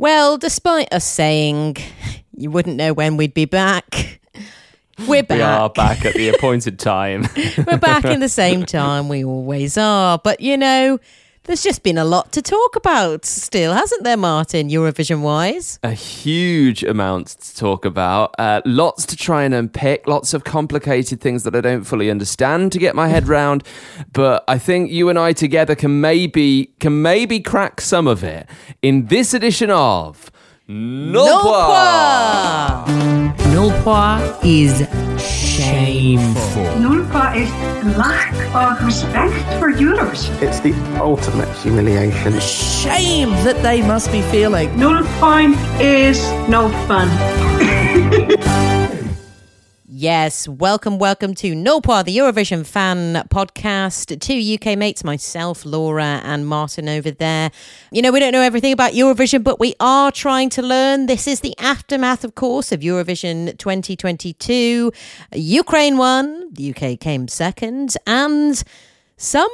Well, despite us saying you wouldn't know when we'd be back, we're back. We are back at the appointed time. We're back in the same time we always are. But, you know, there's just been a lot to talk about still, hasn't there, Martin, Eurovision-wise? A huge amount to talk about. Lots to try and unpick. Lots of complicated things that I don't fully understand to get my head round. But I think you and I together can maybe crack some of it in this edition of Nulpois. Nulpois is shameful. Nulpois is lack of respect for Euros. It's the ultimate humiliation. Shame that they must be feeling. 0 point is no fun. Yes, welcome to Nulpois, the Eurovision fan podcast. Two UK mates, myself, Laura, and Martin over there. You know, we don't know everything about Eurovision, but we are trying to learn. This is the aftermath, of course, of Eurovision 2022. Ukraine won, the UK came second, and some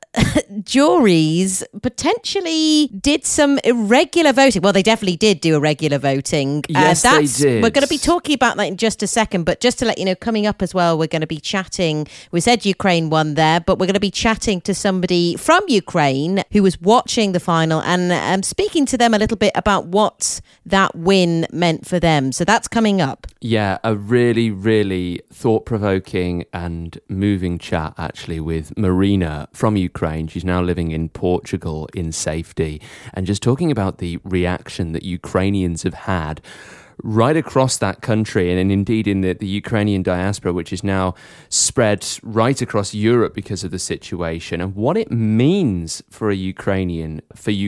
juries potentially did some irregular voting. Well, they definitely did do irregular voting. Yes, they did. We're going to be talking about that in just a second, but just to let you know, coming up as well, we're going to be chatting. We said Ukraine won there, but we're going to be chatting to somebody from Ukraine who was watching the final and speaking to them a little bit about what that win meant for them. So that's coming up. Yeah, a really, really thought-provoking and moving chat, actually, with Marina from Ukraine. She's now living in Portugal in safety, and just talking about the reaction that Ukrainians have had right across that country, and indeed in the Ukrainian diaspora, which is now spread right across Europe because of the situation, and what it means for Ukraine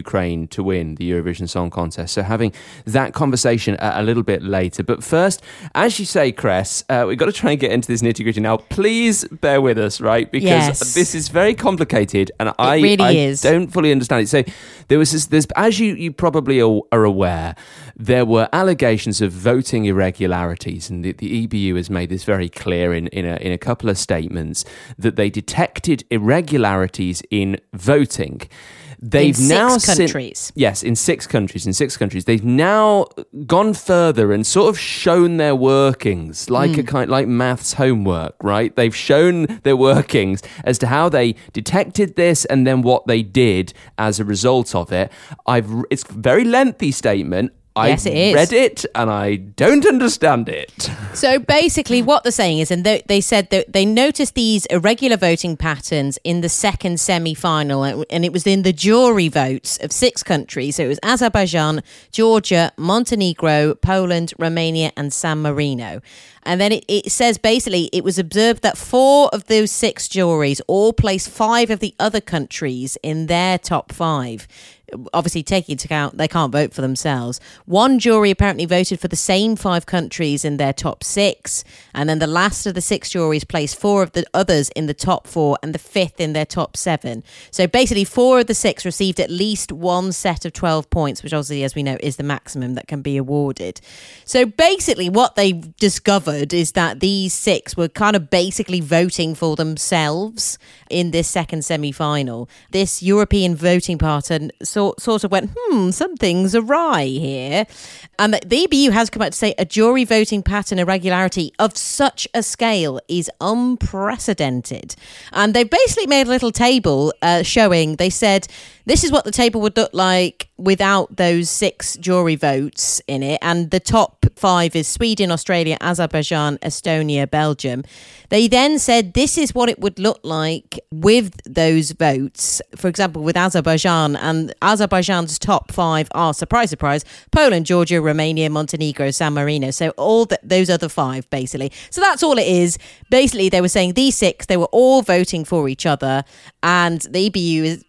to win the Eurovision Song Contest. So having that conversation a little bit later. But first, as you say, Cress, we've got to try and get into this nitty-gritty now. Please bear with us, right? Because this is very complicated, and I don't fully understand it. So there's as you probably are aware, there were allegations of voting irregularities, and the EBU has made this very clear in a couple of statements that they detected irregularities in voting. They've in now six countries. Yes, in 6 countries. In 6 countries, they've now gone further and sort of shown their workings, like like maths homework, right? They've shown their workings as to how they detected this and then what they did as a result of it. It's a very lengthy statement. Yes, it is. I read it and I don't understand it. So basically what they're saying is, and they said that they noticed these irregular voting patterns in the second semi-final, and it was in the jury votes of 6 countries. So it was Azerbaijan, Georgia, Montenegro, Poland, Romania and San Marino. And then it says basically it was observed that 4 of those 6 juries all placed 5 of the other countries in their top 5. Obviously, taking into account they can't vote for themselves. One jury apparently voted for the same 5 countries in their top 6. And then the last of the 6 juries placed 4 of the others in the top 4 and the 5th in their top 7. So basically 4 of the 6 received at least one set of 12 points, which obviously, as we know, is the maximum that can be awarded. So basically what they discovered is that these 6 were kind of basically voting for themselves in this second semi-final. This European voting pattern sort of went, something's awry here. And the EBU has come out to say a jury voting pattern irregularity of such a scale is unprecedented. And they basically made a little table showing, they said, this is what the table would look like without those 6 jury votes in it. And the top 5 is Sweden, Australia, Azerbaijan, Estonia, Belgium. They then said this is what it would look like with those votes. For example, with Azerbaijan, and Azerbaijan's top 5 are, surprise, surprise, Poland, Georgia, Romania, Montenegro, San Marino. So all those other 5, basically. So that's all it is. Basically, they were saying these 6, they were all voting for each other. And the EBU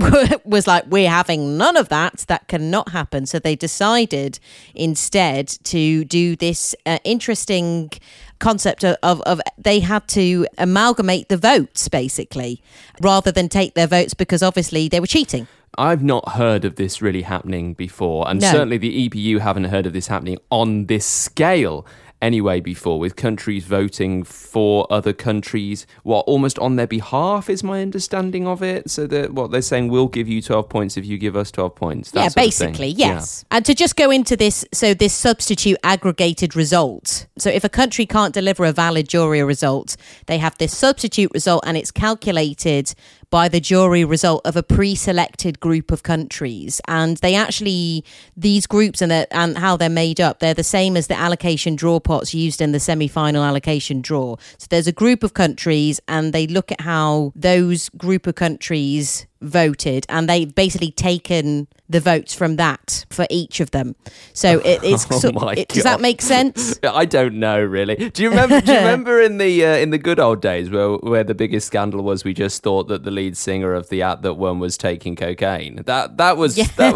was like, we're having none of that. That cannot happen. So they decided instead to do this interesting concept of they had to amalgamate the votes, basically, rather than take their votes, because obviously they were cheating. I've not heard of this really happening before, and certainly the EBU haven't heard of this happening on this scale anyway before, with countries voting for other countries, almost on their behalf is my understanding of it. So that what they're saying, we'll give you 12 points if you give us 12 points. Yeah, basically, yes. Yeah. And to just go into this, so this substitute aggregated result. So if a country can't deliver a valid jury result, they have this substitute result, and it's calculated by the jury result of a pre-selected group of countries. And they actually, these groups and how they're made up, they're the same as the allocation draw pots used in the semi-final allocation draw. So there's a group of countries, and they look at how those group of countries voted, and they've basically taken the votes from that for each of them. So it's does that make sense? I don't know, really. Do you remember in the good old days where the biggest scandal was we just thought that the lead singer of the act that won was taking cocaine? That was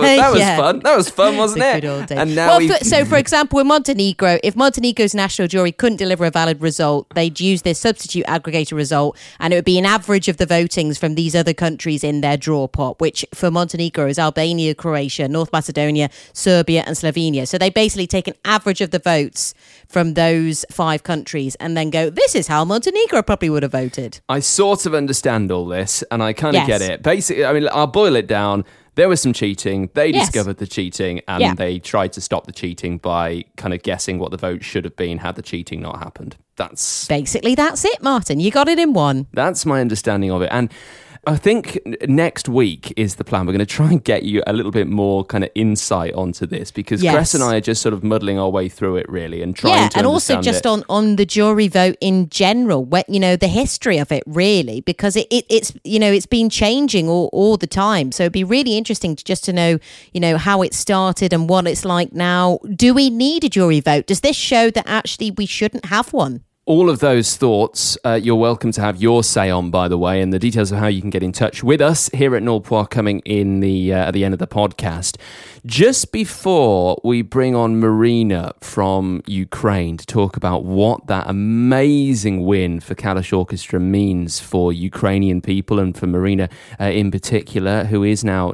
fun. That was fun, wasn't it? Good old days. And now so for example, with Montenegro, if Montenegro's national jury couldn't deliver a valid result, they'd use this substitute aggregator result, and it would be an average of the votings from these other countries in their draw pot, which for Montenegro is Albania, Croatia, North Macedonia, Serbia and Slovenia. So they basically take an average of the votes from those 5 countries and then go, this is how Montenegro probably would have voted. I sort of understand all this, and I kind of get it. Basically, I mean, I'll boil it down. There was some cheating. They discovered the cheating, and they tried to stop the cheating by kind of guessing what the vote should have been had the cheating not happened. That's it, Martin. You got it in one. That's my understanding of it. And I think next week is the plan. We're going to try and get you a little bit more kind of insight onto this, because Chris and I are just sort of muddling our way through it, really, and trying to and also just it. on the jury vote in general, the history of it, really, because it's been changing all the time. So it'd be really interesting to know, how it started and what it's like now. Do we need a jury vote? Does this show that actually we shouldn't have one? All of those thoughts, you're welcome to have your say on, by the way, and the details of how you can get in touch with us here at Nordpoint coming in at the end of the podcast. Just before we bring on Marina from Ukraine to talk about what that amazing win for Kalisz Orchestra means for Ukrainian people, and for Marina in particular, who is now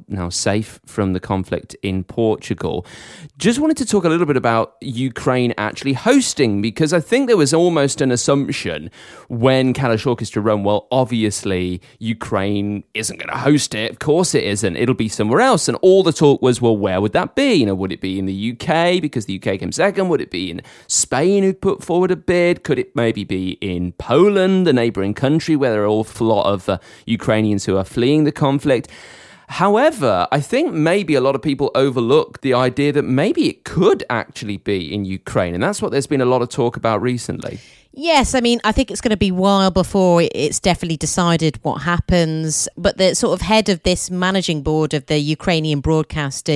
safe from the conflict in Portugal. Just wanted to talk a little bit about Ukraine actually hosting, because I think there was almost an assumption when Kalisz Orchestra run, well, obviously Ukraine isn't going to host it. Of course it isn't. It'll be somewhere else. And all the talk was, well, where would that be? Would it be in the UK because the UK came second? Would it be in Spain, who put forward a bid? Could it maybe be in Poland, the neighbouring country where there are an awful lot of Ukrainians who are fleeing the conflict? However, I think maybe a lot of people overlook the idea that maybe it could actually be in Ukraine, and that's what there's been a lot of talk about recently. Yes, I mean, I think it's going to be a while before it's definitely decided what happens. But the sort of head of this managing board of the Ukrainian broadcaster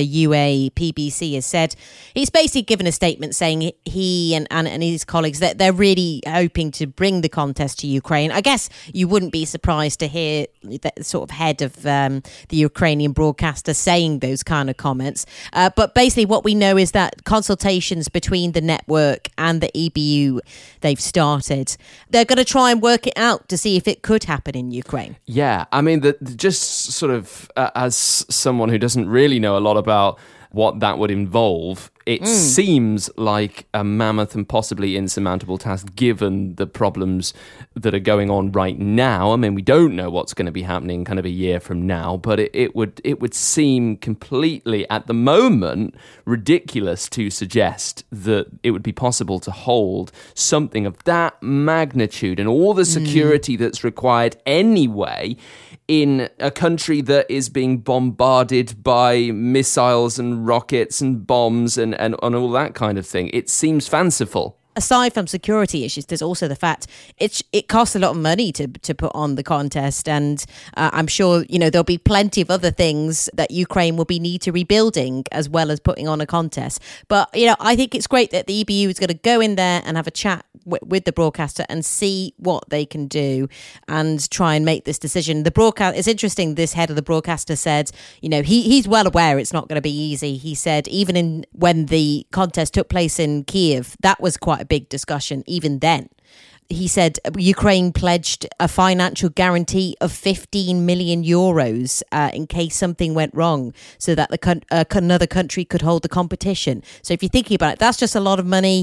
UAPBC has said, he's basically given a statement saying he and his colleagues that they're really hoping to bring the contest to Ukraine. I guess you wouldn't be surprised to hear the sort of head of the Ukrainian broadcaster saying those kind of comments. But basically what we know is that consultations between the network and the EBU, they've started. They're going to try and work it out to see if it could happen in Ukraine. Yeah, I mean, just sort of as someone who doesn't really know a lot about what that would involve, it seems like a mammoth and possibly insurmountable task given the problems that are going on right now. I mean, we don't know what's going to be happening kind of a year from now, but it would seem completely, at the moment, ridiculous to suggest that it would be possible to hold something of that magnitude and all the security that's required anyway in a country that is being bombarded by missiles and rockets and bombs and all that kind of thing. It seems fanciful. Aside from security issues, there's also the fact it costs a lot of money to put on the contest, and I'm sure there'll be plenty of other things that Ukraine will be need to rebuilding as well as putting on a contest. But I think it's great that the EBU is going to go in there and have a chat with the broadcaster and see what they can do and try and make this decision. It's interesting. This head of the broadcaster said, he's well aware it's not going to be easy. He said even when the contest took place in Kiev, that was quite a big discussion even then. He said Ukraine pledged a financial guarantee of 15 million euros in case something went wrong, so that another country could hold the competition. So if you're thinking about it, that's just a lot of money.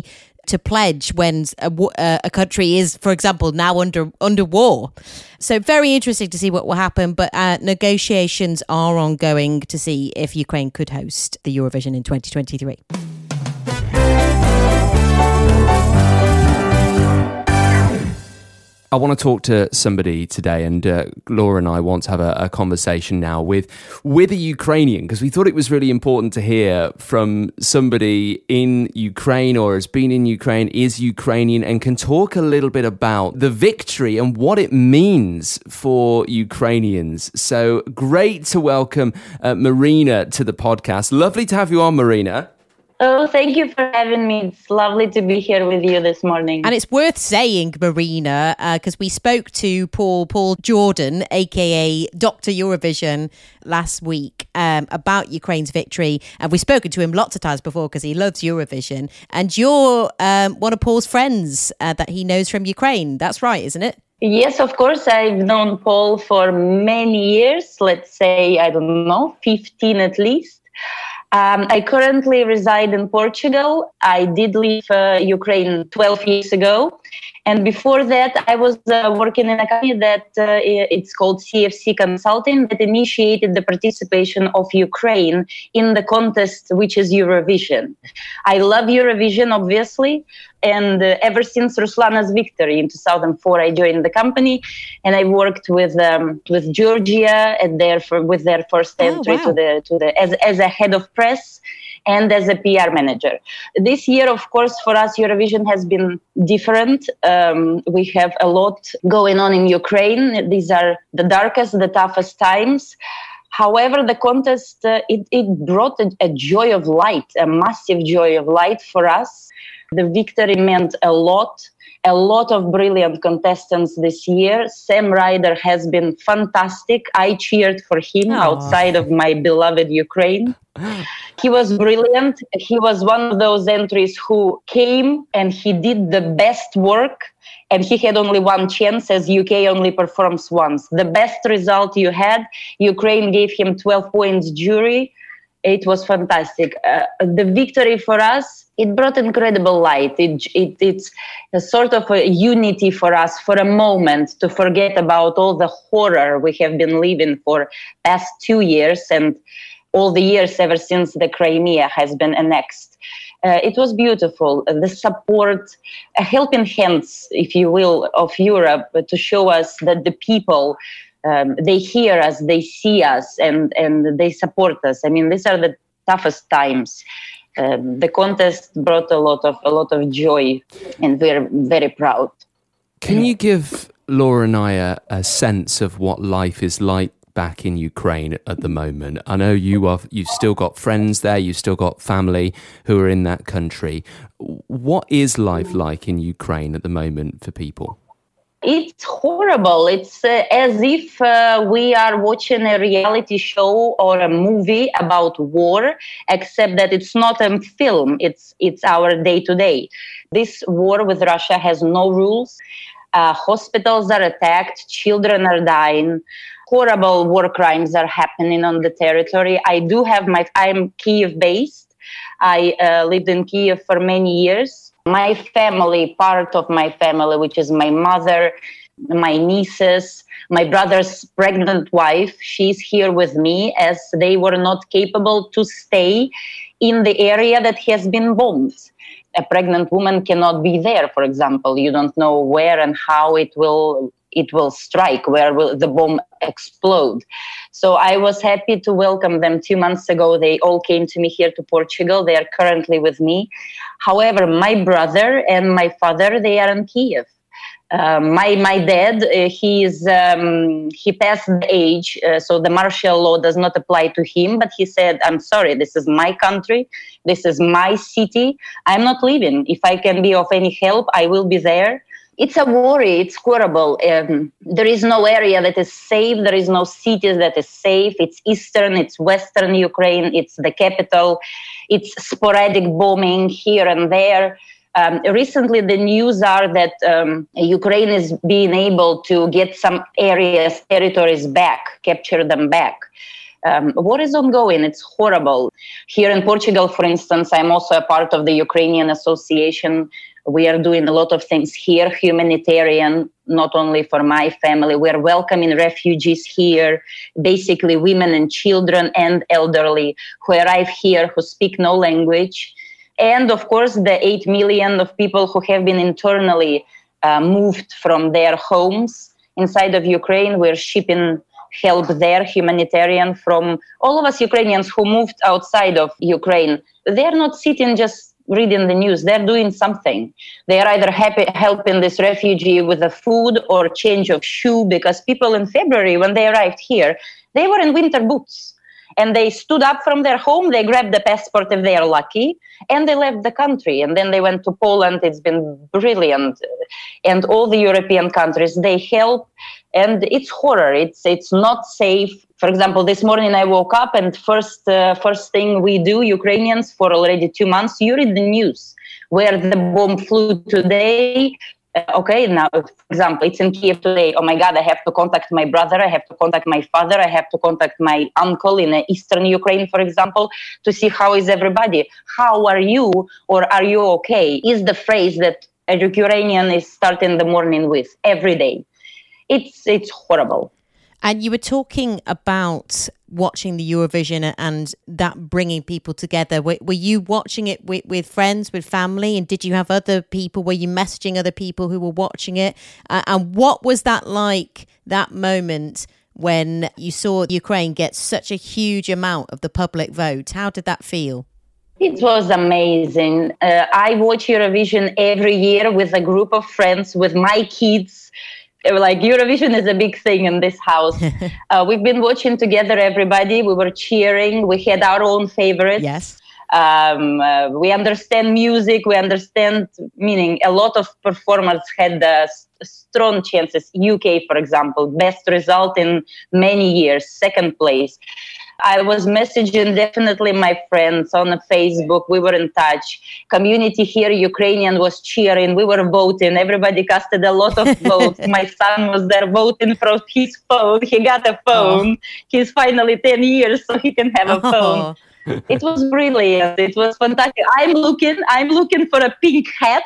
to pledge when a country is, for example, now under war. So very interesting to see what will happen. But negotiations are ongoing to see if Ukraine could host the Eurovision in 2023. I want to talk to somebody today, and Laura and I want to have a conversation now with a Ukrainian, because we thought it was really important to hear from somebody in Ukraine or has been in Ukraine, is Ukrainian, and can talk a little bit about the victory and what it means for Ukrainians. So great to welcome Marina to the podcast. Lovely to have you on, Marina. Oh, thank you for having me. It's lovely to be here with you this morning. And it's worth saying, Marina, because we spoke to Paul Jordan, aka Dr. Eurovision, last week about Ukraine's victory. And we've spoken to him lots of times before because he loves Eurovision. And you're one of Paul's friends that he knows from Ukraine. That's right, isn't it? Yes, of course. I've known Paul for many years. Let's say, 15 at least. I currently reside in Portugal. I did leave Ukraine 12 years ago. And before that, I was working in a company that it's called CFC Consulting, that initiated the participation of Ukraine in the contest, which is Eurovision. I love Eurovision, obviously. And ever since Ruslana's victory in 2004, I joined the company, and I worked with Georgia with their first entry as a head of press and as a PR manager. This year, of course, for us, Eurovision has been different. We have a lot going on in Ukraine. These are the darkest, the toughest times. However, the contest, it brought a joy of light, a massive joy of light for us. The victory meant a lot of brilliant contestants this year. Sam Ryder has been fantastic. I cheered for him outside of my beloved Ukraine. He was brilliant. He was one of those entries who came and he did the best work, and he had only one chance, as UK only performs once. The best result you had, Ukraine gave him 12 points jury. It was fantastic. The victory for us, it brought incredible light. It's a sort of a unity for us for a moment to forget about all the horror we have been living for past 2 years and all the years ever since the Crimea has been annexed. It was beautiful. The support, a helping hands, if you will, of Europe to show us that the people, they hear us, they see us, and they support us. I mean, these are the toughest times. The contest brought a lot of joy, and we're very proud. Can you give Laura and I a sense of what life is like back in Ukraine at the moment? I know you've still got friends there, you've still got family who are in that country. What is life like in Ukraine at the moment for people? It's horrible. It's as if we are watching a reality show or a movie about war, except that it's not a film. It's our day-to-day. This war with Russia has no rules. Hospitals are attacked. Children are dying. Horrible war crimes are happening on the territory. I'm Kyiv-based. I lived in Kyiv for many years. My family, part of my family, which is my mother, my nieces, my brother's pregnant wife, she's here with me, as they were not capable to stay in the area that has been bombed. A pregnant woman cannot be there, for example. You don't know where and how it will strike, where will the bomb explode. So I was happy to welcome them 2 months ago. They all came to me here to Portugal. They are currently with me. However, my brother and my father, they are in Kyiv. My dad, he passed the age, so the martial law does not apply to him, but he said, I'm sorry, this is my country, this is my city, I'm not leaving. If I can be of any help, I will be there. It's a worry, it's horrible. There is no area that is safe, there is no city that is safe. It's eastern, it's western Ukraine, it's the capital, it's sporadic bombing here and there. Recently, the news are that Ukraine is being able to get some territories back, capture them back. War is ongoing. It's horrible. Here in Portugal, for instance, I'm also a part of the Ukrainian Association, We are doing a lot of things here, humanitarian, not only for my family. We're welcoming refugees here, basically women and children and elderly who arrive here, who speak no language. And of course, the 8 million of people who have been internally moved from their homes inside of Ukraine. We're shipping help there, humanitarian, from all of us Ukrainians who moved outside of Ukraine. They're not sitting just reading the news. They're doing something. They are either helping this refugee with the food or change of shoe, because people in February, when they arrived here, they were in winter boots. And they stood up from their home, they grabbed the passport if they are lucky, and they left the country. And then they went to Poland. It's been brilliant. And all the European countries, they help. And it's horror. It's not safe. For example, this morning I woke up and first thing we do, Ukrainians, for already 2 months, you read the news. Where the bomb flew today. Okay, now, for example, it's in Kiev today. Oh my God, I have to contact my brother. I have to contact my father. I have to contact my uncle in eastern Ukraine, for example, to see how is everybody. How are you? Or are you okay? Is the phrase that a Ukrainian is starting the morning with every day. It's horrible. And you were talking about watching the Eurovision and that bringing people together. Were you watching it with friends, with family? And did you have other people? Were you messaging other people who were watching it? And what was that like, that moment when you saw Ukraine get such a huge amount of the public vote? How did that feel? It was amazing. I watch Eurovision every year with a group of friends, with my kids. Like, Eurovision is a big thing in this house. We've been watching together, everybody. We were cheering. We had our own favorites. Yes. We understand music. We understand, meaning a lot of performers had strong chances. UK, for example, best result in many years, second place. I was messaging definitely my friends on Facebook. We were in touch. Community here, Ukrainian, was cheering. We were voting. Everybody casted a lot of votes. My son was there voting from his phone. He got a phone. Oh. He's finally 10 years, so he can have a phone. It was brilliant. It was fantastic. I'm looking for a pink hat.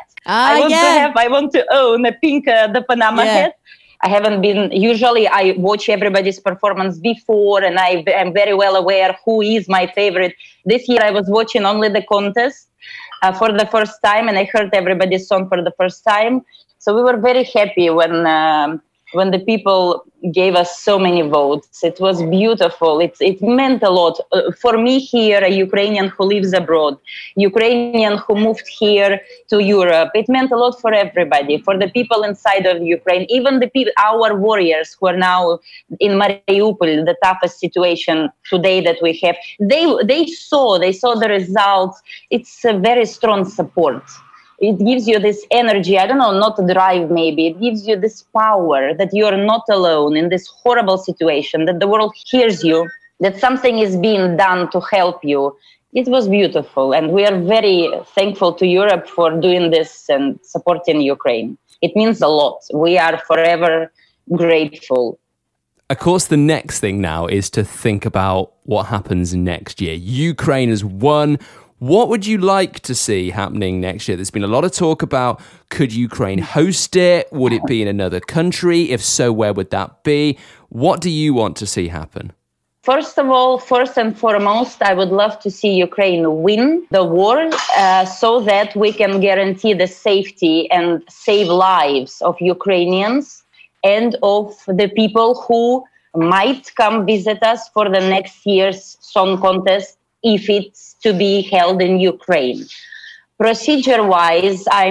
I want to own a pink the Panama hat. I haven't been, usually I watch everybody's performance before, and I am very well aware who is my favorite. This year I was watching only the contest for the first time, and I heard everybody's song for the first time. So we were very happy when the people gave us so many votes. It was beautiful. It meant a lot. For me here, a Ukrainian who lives abroad, Ukrainian who moved here to Europe, it meant a lot for everybody, for the people inside of Ukraine, even the people, our warriors who are now in Mariupol, the toughest situation today that we have. They saw the results. It's a very strong support. It gives you this energy, I don't know, not drive maybe. It gives you this power that you are not alone in this horrible situation, that the world hears you, that something is being done to help you. It was beautiful. And we are very thankful to Europe for doing this and supporting Ukraine. It means a lot. We are forever grateful. Of course, the next thing now is to think about what happens next year. Ukraine has won. What would you like to see happening next year? There's been a lot of talk about, could Ukraine host it? Would it be in another country? If so, where would that be? What do you want to see happen? First of all, first and foremost, I would love to see Ukraine win the war so that we can guarantee the safety and save lives of Ukrainians and of the people who might come visit us for the next year's song contest, if it's to be held in Ukraine. Procedure-wise, I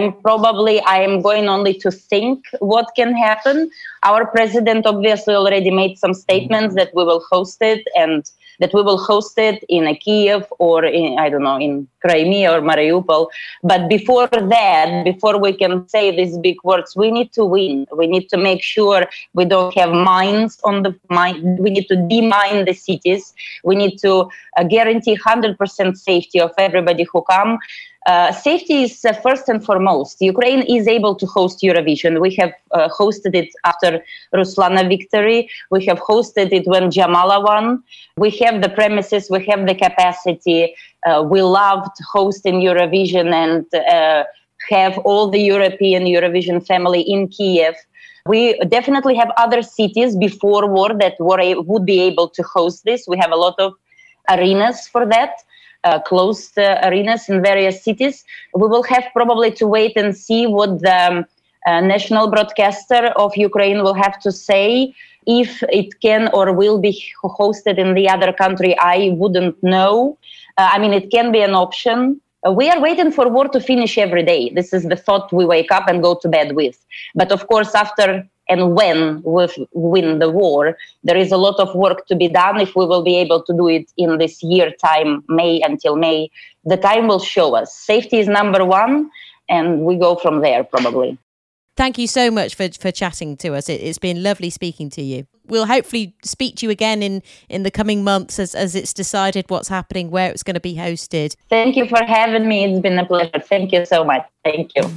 am going only to think what can happen. Our president obviously already made some statements that we will host it, and that we will host it in a Kiev or in Crimea or Mariupol. But before that, before we can say these big words, we need to win. We need to make sure we don't have mines on the mine. We need to demine the cities. We need to guarantee 100% safety of everybody who come. Safety is first and foremost. Ukraine is able to host Eurovision. We have hosted it after Ruslana victory. We have hosted it when Jamala won. We have the premises. We have the capacity. We loved hosting Eurovision, and have all the European Eurovision family in Kiev. We definitely have other cities before war that would be able to host this. We have a lot of arenas for that, closed arenas in various cities. We will have probably to wait and see what the national broadcaster of Ukraine will have to say. If it can or will be hosted in the other country, I wouldn't know. It can be an option. We are waiting for war to finish every day. This is the thought we wake up and go to bed with. But of course, after and when we win the war, there is a lot of work to be done. If we will be able to do it in this year time, May until May, the time will show us. Safety is number one, and we go from there probably. Thank you so much for chatting to us. It's been lovely speaking to you. We'll hopefully speak to you again in the coming months as it's decided what's happening, where it's going to be hosted. Thank you for having me. It's been a pleasure. Thank you so much. Thank you.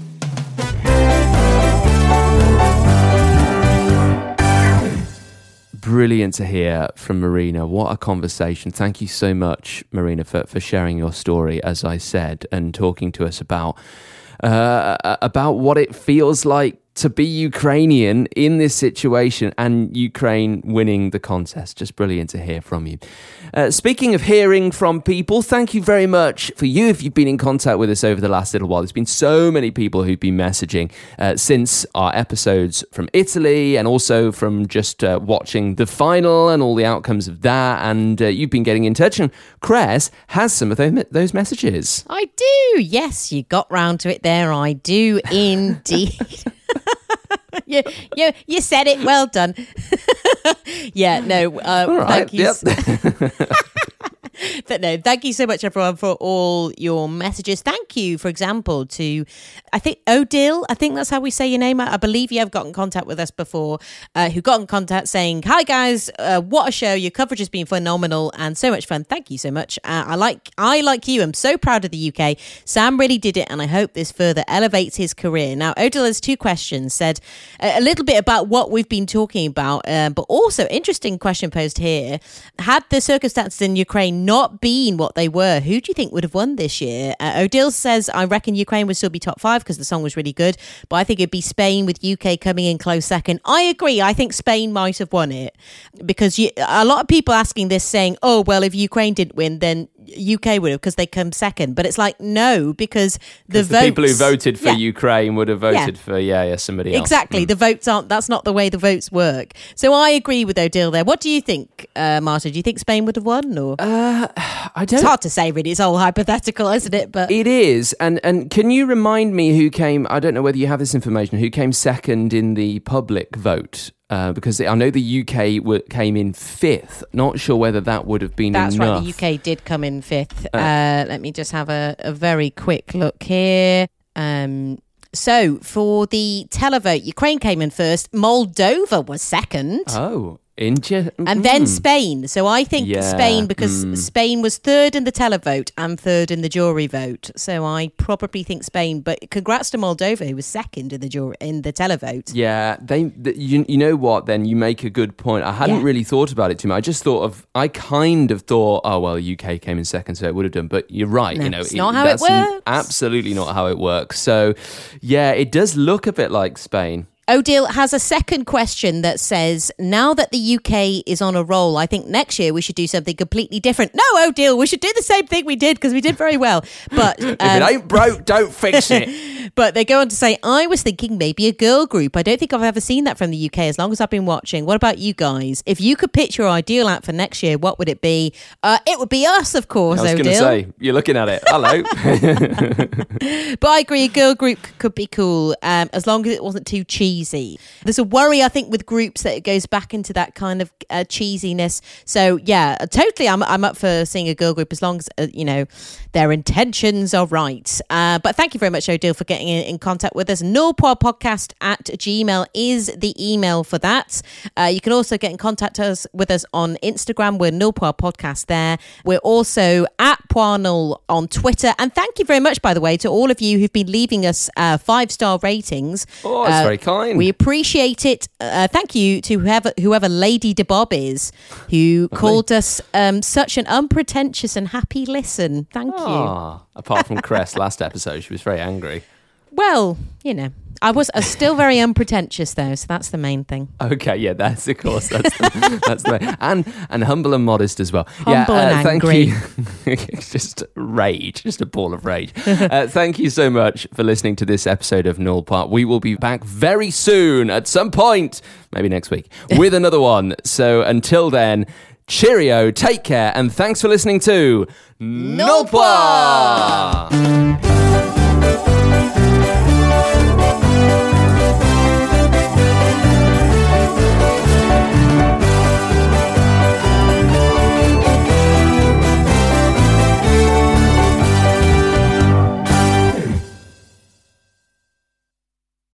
Brilliant to hear from Marina. What a conversation. Thank you so much, Marina, for sharing your story, as I said, and talking to us about what it feels like to be Ukrainian in this situation and Ukraine winning the contest. Just brilliant to hear from you. Speaking of hearing from people, thank you very much for you if you've been in contact with us over the last little while. There's been so many people who've been messaging since our episodes from Italy and also from just watching the final and all the outcomes of that. And you've been getting in touch, and Cress has some of those messages. I do. Yes, you got round to it there. I do indeed. You said it. Well done. Yeah, no, right, thank you. Yep. But no, thank you so much, everyone, for all your messages. Thank you, for example, to, I think, Odile. I think that's how we say your name. I believe you have got in contact with us before, who got in contact saying, "Hi, guys, what a show. Your coverage has been phenomenal and so much fun. Thank you so much. I like you. I'm so proud of the UK. Sam really did it, and I hope this further elevates his career." Now, Odile has two questions, said a little bit about what we've been talking about, but also, interesting question posed here. Had the circumstances in Ukraine not been what they were, who do you think would have won this year? Odile says, "I reckon Ukraine would still be top 5 because the song was really good, but I think it'd be Spain with UK coming in close second." I agree. I think Spain might have won it because a lot of people asking this saying, "Oh, well, if Ukraine didn't win, then UK would have because they come second." But it's like, no, because the people who voted for Ukraine would have voted for somebody else. Exactly. The votes aren't, that's not the way the votes work. So I agree with Odile there. What do you think, Marta? Do you think Spain would have won? Or I don't. It's hard to say, really. It's all hypothetical, isn't it? But it is. And can you remind me who came? I don't know whether you have this information. Who came second in the public vote? Because I know the UK came in 5th. Not sure whether that would have been that's enough. Right. The UK did come in 5th. Let me just have a very quick look here. So for the televote, Ukraine came in 1st. Moldova was 2nd. Oh. And then Spain. So I think Spain, because Spain was 3rd in the televote and 3rd in the jury vote. So I probably think Spain. But congrats to Moldova, who was 2nd in the televote. Yeah, you know what? Then you make a good point. I hadn't really thought about it too much. I kind of thought, oh well, UK came in 2nd, so it would have done. But you're right. No, you know, it's not how it works. Absolutely not how it works. So yeah, it does look a bit like Spain. Odile has a second question that says, now that the UK is on a roll, I think next year we should do something completely different. No, Odile, we should do the same thing we did because we did very well. But if it ain't broke, don't fix it. But they go on to say, I was thinking maybe a girl group. I don't think I've ever seen that from the UK as long as I've been watching. What about you guys? If you could pitch your ideal act for next year, what would it be? It would be us, of course, Odile. I was going to say, you're looking at it. Hello. But I agree, a girl group could be cool as long as it wasn't too cheesy. There's a worry, I think, with groups that it goes back into that kind of cheesiness. So, yeah, totally, I'm up for seeing a girl group as long as, their intentions are right. But thank you very much, Odile, for getting in contact with us. nullpoirpodcast@gmail.com is the email for that. You can also get in contact with us on Instagram. We're nullpoirpodcast there. We're also at poirnull on Twitter. And thank you very much, by the way, to all of you who've been leaving us 5-star ratings. Oh, that's very kind. We appreciate it. Thank you to whoever Lady DeBob is, who called us such an unpretentious and happy listen. Thank you. Apart from Cress last episode, she was very angry. Well, you know, I was still very unpretentious though, so that's the main thing. Okay, yeah, that's of course that's the and humble and modest as well. Humble and angry. Thank you. It's just rage, just a ball of rage. Thank you so much for listening to this episode of Null Part. We will be back very soon at some point, maybe next week, with another one. So until then, cheerio, take care, and thanks for listening to Null Part.